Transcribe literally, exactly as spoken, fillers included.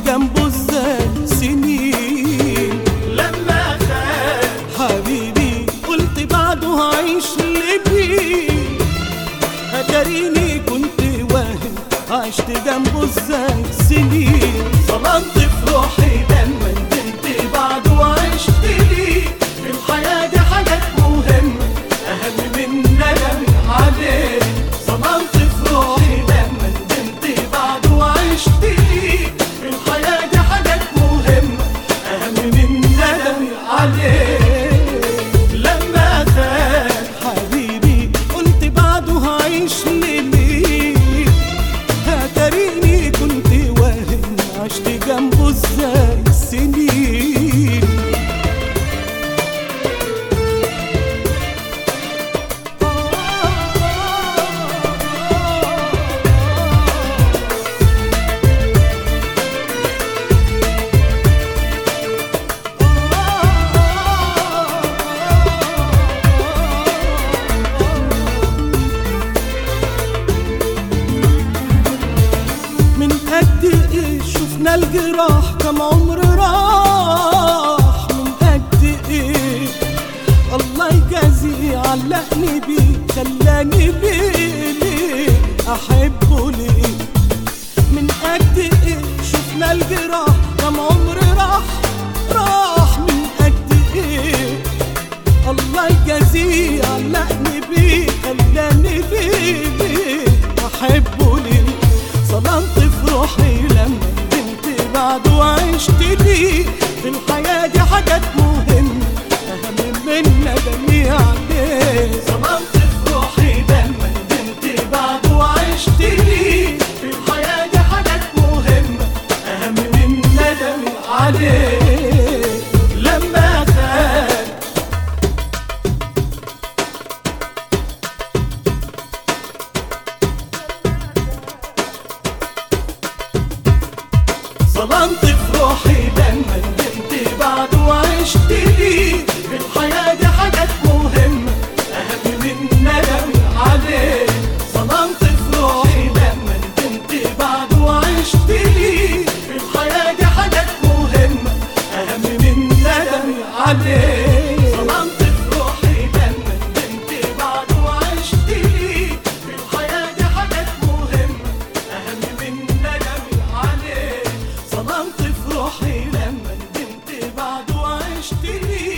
جنبه ازاي سنين. لما خان حبيبي قلت بعده هعيش لمين، اتاريني كنت واهم عشت جنبه ازاي سنين. ظلمت في روحي لما ندمت بعده وعشت ليه. في الحياة دي حاجات مهمة أهم من ندم عليه. ظلمت في روحي لما ندمت بعده وعشت ليه. في الحياة دي حاجات مهمة أهم من ندم عليه. لما خان حبيبي قلت بعده هعيش لمين، اتاريني كنت واهم عشت جنبه ازاي سنين. من قد ايه شفنا الجراح كم عمر راح، من قد ايه الله يجازيه علقني بيه خلاني بيه ليه احبه ليه. من قد ايه شفنا الجراح كم عمر راح راح، من قد ايه الله يجازيه علقني بيه خلاني بيه ليه احبه ليه. ظلمت في روحي لما ندمت بعده وعشت ليه. في الحياة دي حاجات مهمة أهم من ندمي عليه. ظلمت في روحي لما ندمت بعده وعشت ليه. في الحياة دي حاجات مهمة أهم من ندم عليه. لما خان ظلمت في روحي لما ندمت بعده وعشت ليه. في الحياة دي حاجات مهمة أهم من ندم عليه. ظلمت في روحي لما ندمت بعده وعشت ليه. في الحياة دي حاجات مهمة أهم من ندم عليه. ظلمت في روحي لما ندمت بعده وعشت ليه. في الحياة دي حاجات مهمة أهم من ندم عليه. ظلمت في روحي لما ندمت بعده وعشت ليه.